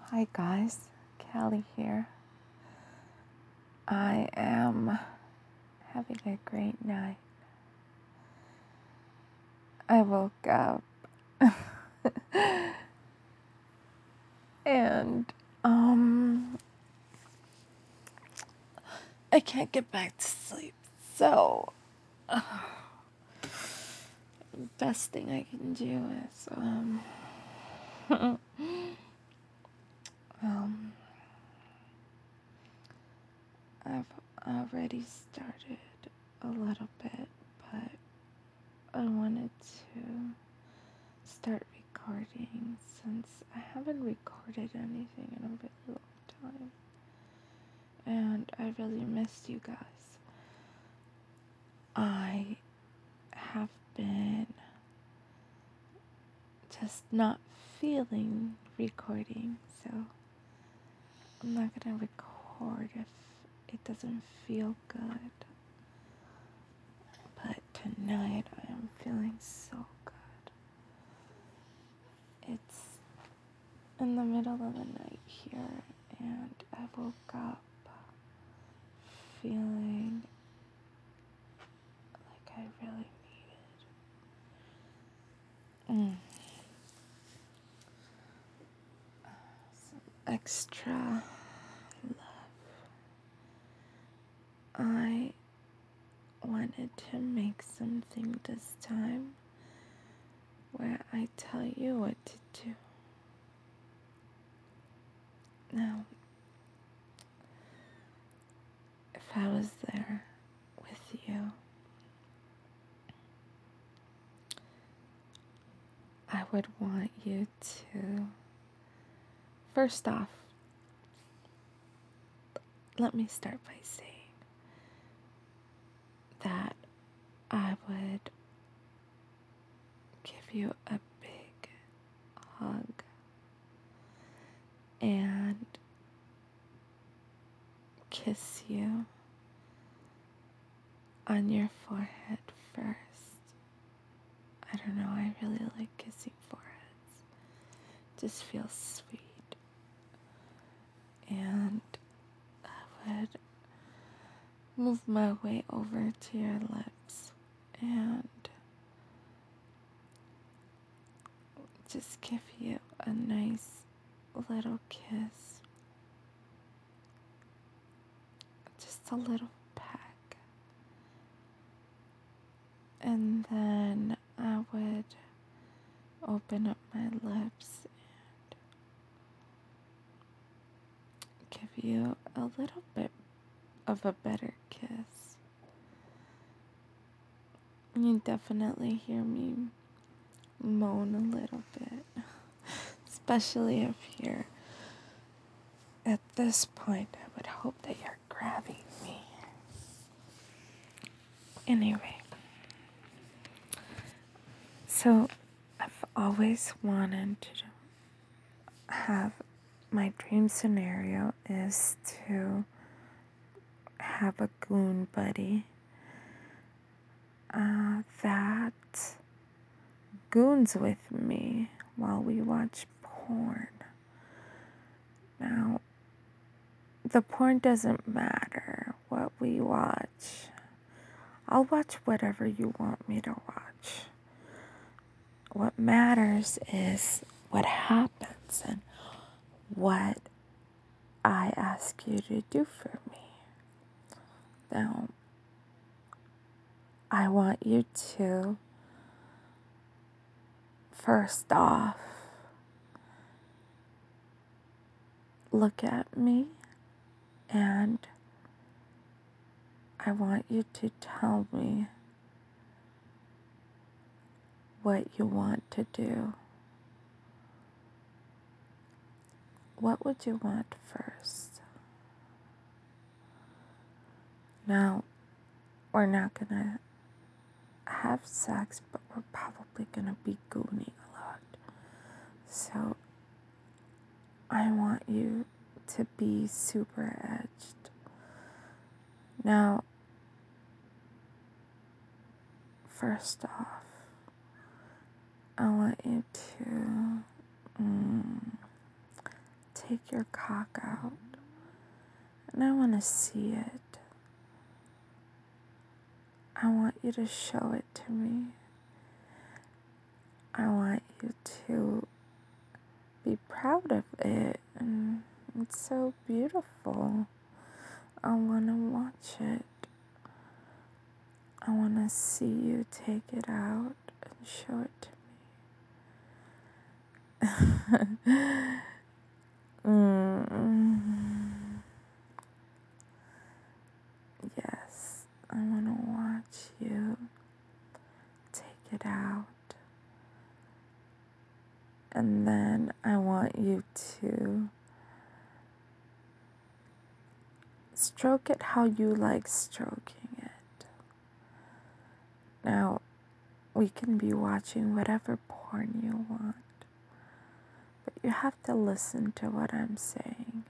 Hi guys, Callie here. I am having a great night. I woke up and I can't get back to sleep. So best thing I can do is I've already started a little bit, but I wanted to start recording since I haven't recorded anything in a really long time. And I really missed you guys. I have been just not feeling recording, so I'm not gonna record if it doesn't feel good. But tonight I am feeling so good. It's in the middle of the night here, and I woke up feeling like I really needed some extra love. I wanted to make something this time where I tell you what to do. Now, if I was there with you, I would want you to, first off, let me start by saying that I would give you a big hug and kiss you on your forehead first. I don't know, I really like kissing foreheads. It just feels sweet. And I would move my way over to your lips and just give you a nice little kiss. Just a little peck. And then I would open up my lips and give you a little bit of a better kiss. You definitely hear me moan a little bit, especially if you're at this point. I would hope that you're grabbing me. Anyway, so I've always wanted to have, my dream scenario is to have a goon buddy that goons with me while we watch porn. Now, the porn doesn't matter what we watch. I'll watch whatever you want me to watch. What matters is what happens and what I ask you to do for me. Now, I want you to, first off, look at me and I want you to tell me what you want to do. What would you want first? Now, we're not gonna have sex, but we're probably gonna be gooning a lot. So, I want you to be super edged. Now, first off, I want you to take your cock out, and I want to see it. I want you to show it to me. I want you to be proud of it, and it's so beautiful. I want to watch it. I want to see you take it out and show it to me. Yes, I want to watch you take it out. And then I want you to stroke it how you like stroking it. Now, we can be watching whatever porn you want, but you have to listen to what I'm saying.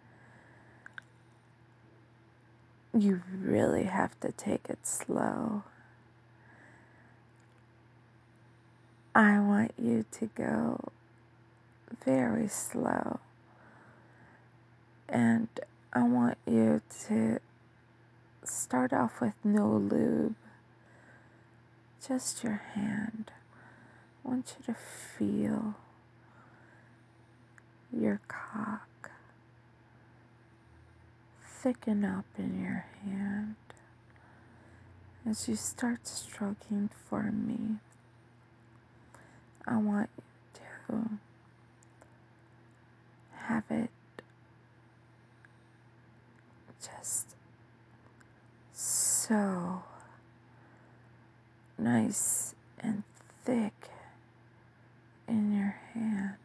You really have to take it slow. I want you to go very slow, and I want you to start off with no lube, just your hand. I want you to feel your cock thicken up in your hand as you start stroking for me. I want you to have it just so nice and thick in your hand.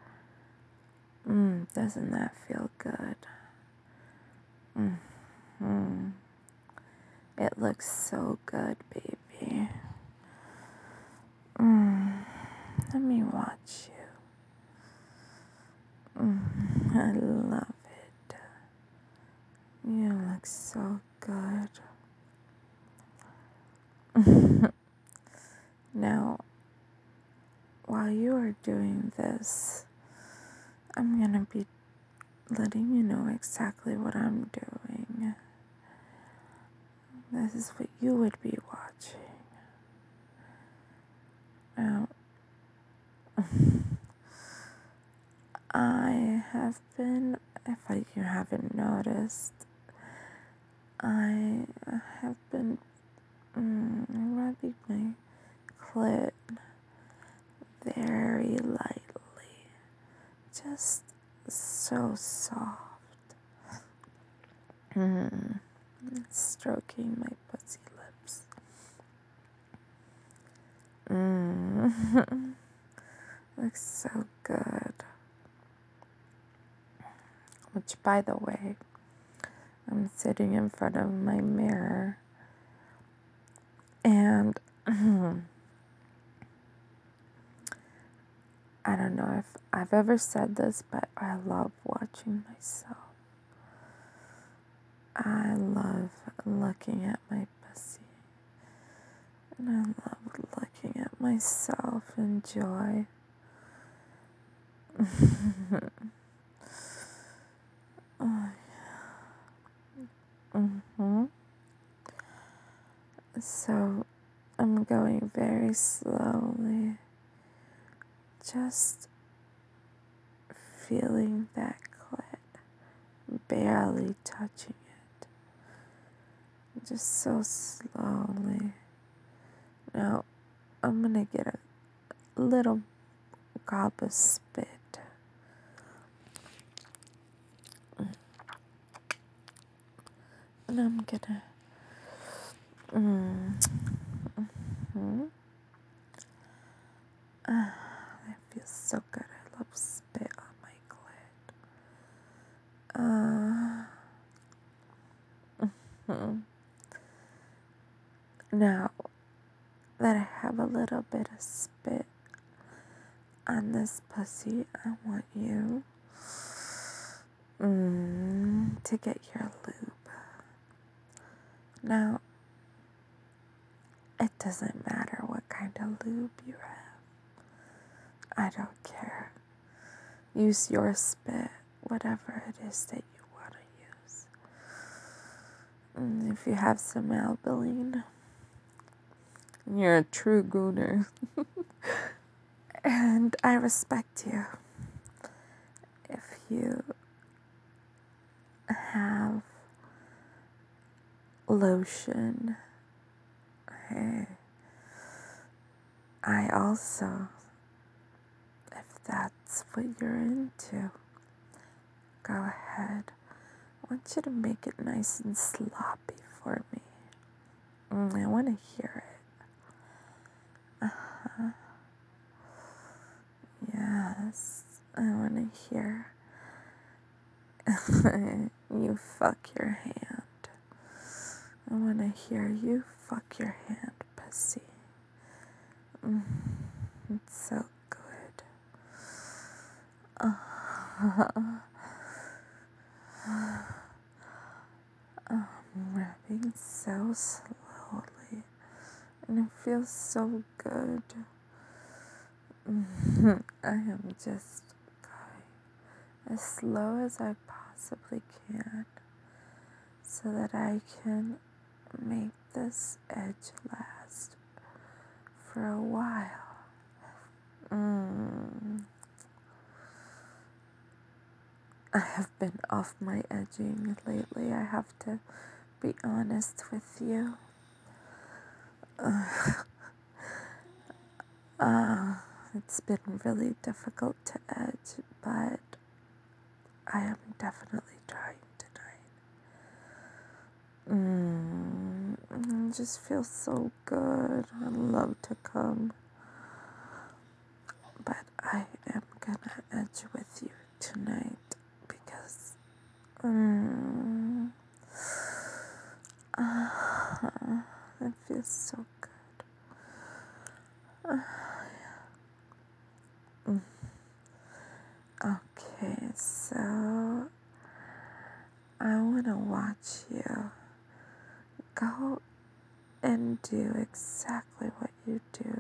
Doesn't that feel good? It looks so good, baby. Let me watch you. I love it. You look so good. Now, while you are doing this, I'm gonna be letting you know exactly what I'm doing. This is what you would be watching. Now, I have been, if you haven't noticed, I have been rubbing my clit very lightly, just so soft. Stroking my pussy lips. Looks so good. Which, by the way, I'm sitting in front of my mirror, and I don't know if I've ever said this, but I love watching myself. I love looking at my pussy, and I love looking at myself in joy. So I'm going very slowly, just feeling that clit, barely touching it, just so slowly. Now I'm gonna get a little gob of spit. And I'm gonna that feels so good. I love spit on my clit. Now that I have a little bit of spit on this pussy, I want you to get your lube. Now, it doesn't matter what kind of lube you have. I don't care. Use your spit, whatever it is that you want to use. And if you have some Maybelline, you're a true gooner. And I respect you. If you have lotion, hey, I also, if that's what you're into, go ahead. I want you to make it nice and sloppy for me. I want to hear it. Yes, I want to hear you fuck your hand. I want to hear you fuck your hand, pussy. It's so good. I'm rubbing so slowly, and it feels so good. I am just going as slow as I possibly can so that I can make this edge last for a while. I have been off my edging lately, I have to be honest with you. It's been really difficult to edge, but I am definitely trying tonight. It just feels so good. I love to come. But I am gonna edge with you tonight because it feels so good. Okay, so I want to watch you go and do exactly what you do.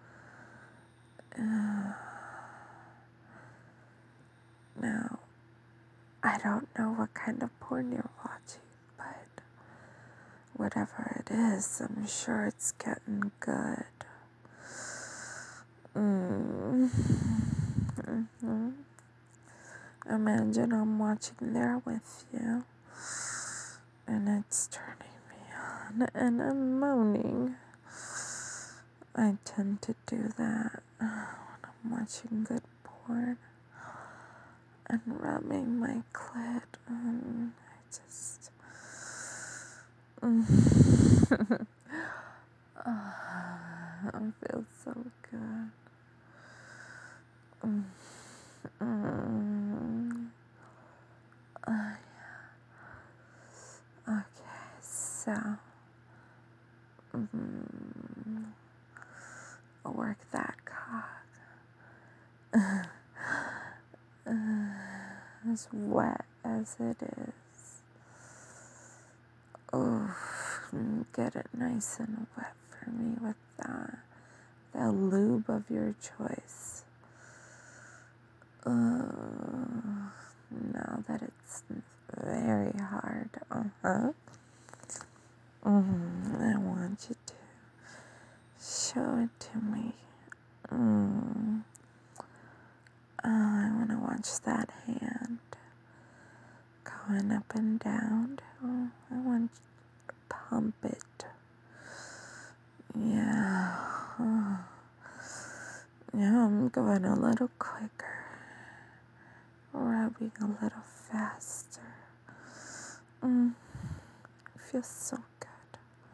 Now, I don't know what kind of porn you're watching, but whatever it is, I'm sure it's getting good. Imagine I'm watching there with you, and it's turning me on, and I'm moaning. I tend to do that when I'm watching good porn and rubbing my clit. I just... it feels so good. Okay, so work that cock. As wet as it is. Get it nice and wet for me with the lube of your choice. Now that it's very hard, I want you to show it to me. I want to watch that hand going up and down. I want you to pump it. Yeah. Yeah, I'm going a little quicker, rubbing a little faster. It feels so good.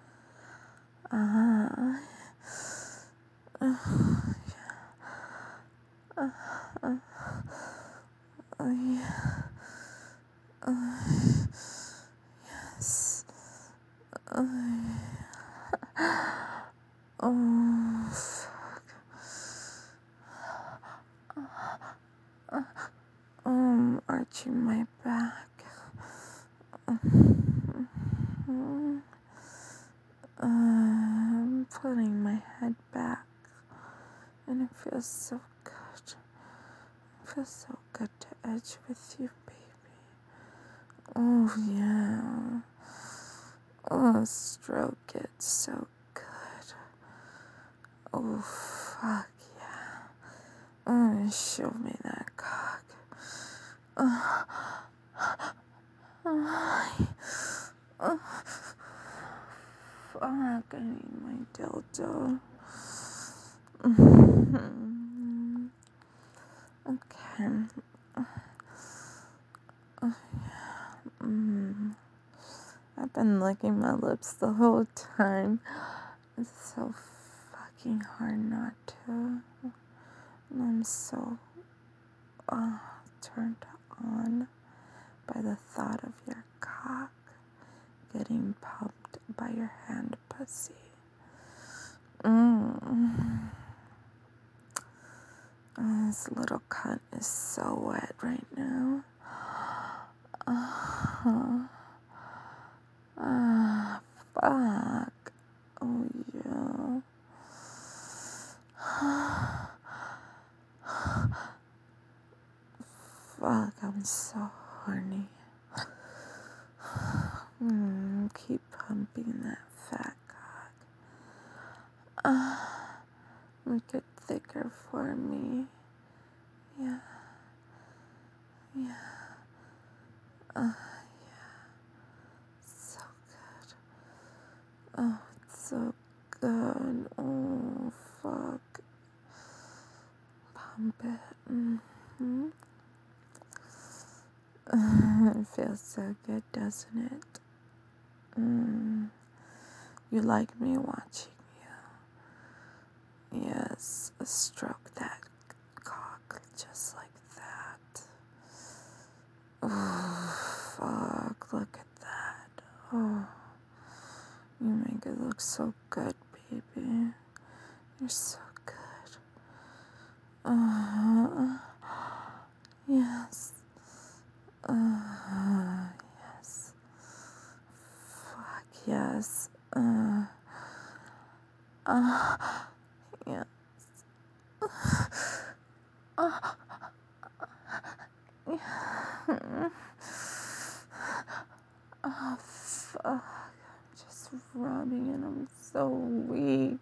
Yes. Arching my back. I'm putting my head back, and it feels so good. It feels so good to edge with you, baby. Oh, yeah. Oh, stroke it so good. Oh, fuck yeah. Oh, show me that cock. Oh, fuck, I need my dildo. Okay. I've been licking my lips the whole time. It's so fucking hard not to. I'm so turned on by the thought of your cock getting pumped by your hand pussy. This little cunt is so wet right now. Fuck. Oh, yeah. Fuck, I'm so horny. Keep pumping that fat cock. Make it thicker for me. Yeah. So good. Oh, it's so good. Oh, fuck. Pump it. It feels so good, doesn't it? You like me watching you. Yes, stroke that cock just like that. Oh, fuck, look at that. Oh, you make it look so good, baby. You're so good. Yes. Yes. Fuck yes. Yeah. Oh, fuck. I'm just rubbing and I'm so weak.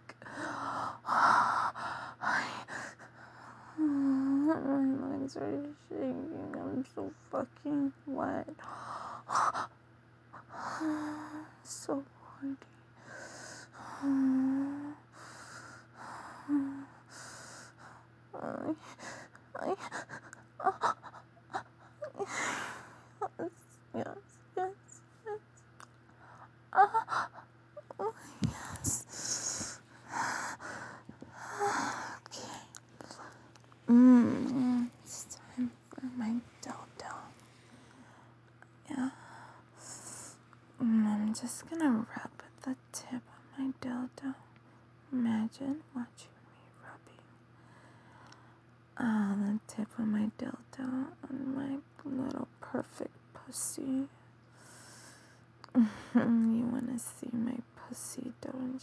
My legs are shaking. I'm so fucking wet. So horny. I, yes, yes, yes. Yes. Okay. It's time for my dildo. Yeah. I'm just gonna rub the tip of my dildo. Imagine watching me rubbing the tip of my dildo on my little perfect pussy. You wanna see my pussy, don't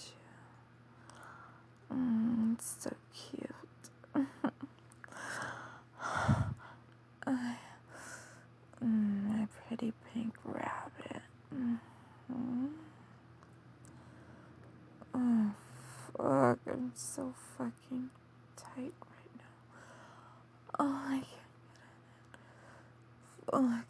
you? It's so cute. My pretty pink rabbit. Oh, fuck. I'm so fucking tight right now. Oh, I can't.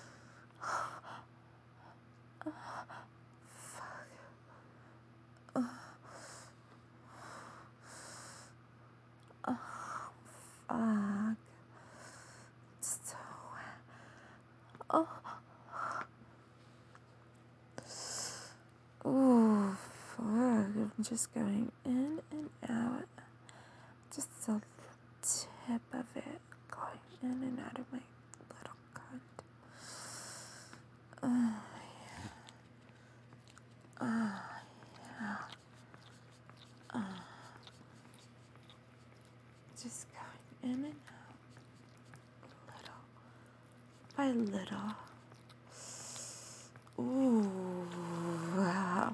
Fuck. It's so wet. Oh, fuck. I'm just going in and out. Just the tip of it going in and out of my little cunt. Oh, just going in and out, little by little. Ooh, wow.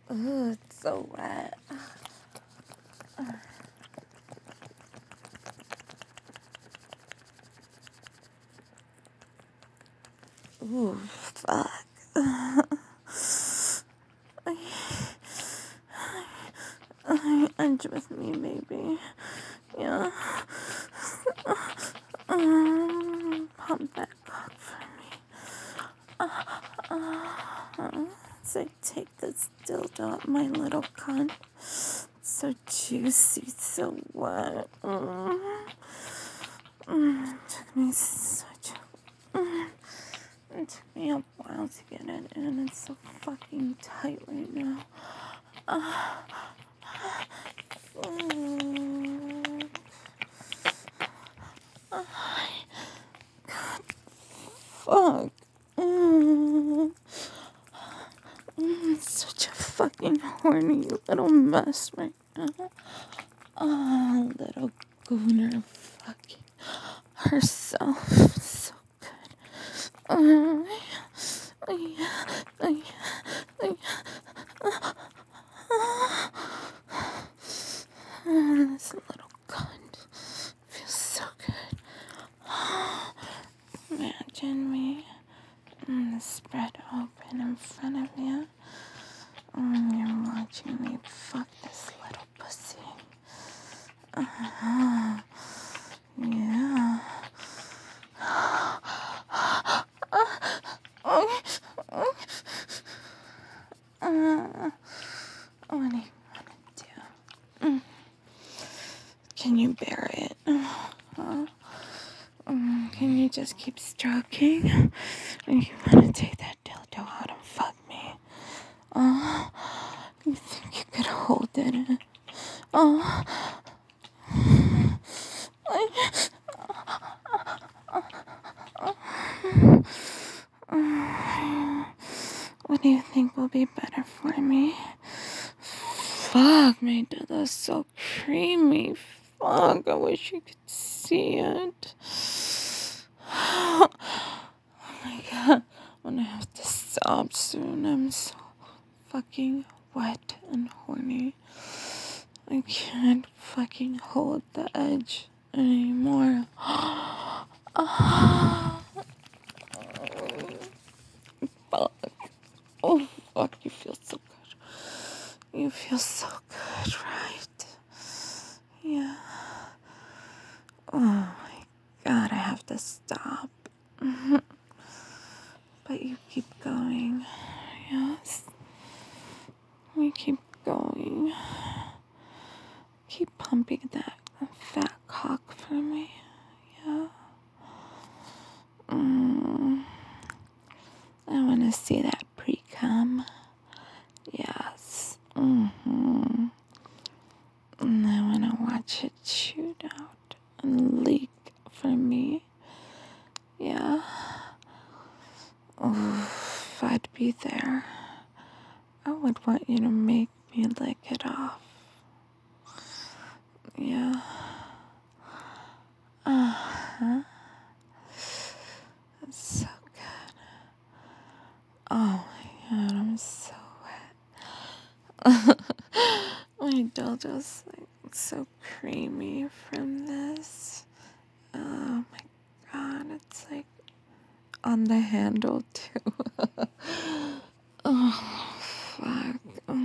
Ooh, it's so wet. Ooh, fuck. Edge with me, baby. Yeah. Pump that cock for me. So take this dildo up my little cunt. So juicy, so wet. It took me a while to get it in. It's so fucking tight right now. Fuck. Such a fucking horny little mess right now. Oh, little gooner fucking herself. So good. This little cunt feels so good. Imagine me spread open in front of you. You're watching me fuck this little pussy. Yeah. What do you want to do? Can you bear it? Can you just keep stroking? Or you want to take that dildo out and fuck me? You think you could hold it? What do you think will be better for me? Fuck, my dildo's so creamy. Fuck, I wish you could see it. Oh my god, I'm gonna have to stop soon. I'm so fucking wet and horny. I can't fucking hold the edge anymore. Fuck. Oh, fuck, you feel so good. You feel so good, right? Yeah. Oh my god, I have to stop. But you keep going. Yes. We keep going. Keep pumping that fat cock for me. Yeah. I want to see that pre-cum. Yes. And I want to watch it shoot out and leak for me. Yeah. If I'd be there, I would want you to make me lick it off. Yeah. It's so good. Oh my god, I'm so wet. My dildo's like so creamy from this. Oh my god, it's like on the handle too. Oh fuck.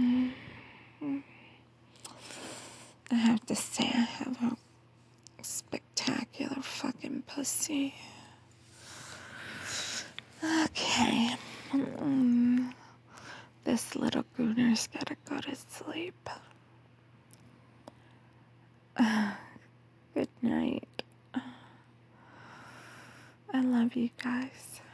I have to say I have a spectacular fucking pussy. Okay. This little gooner's gotta go to sleep. Good night. I love you guys.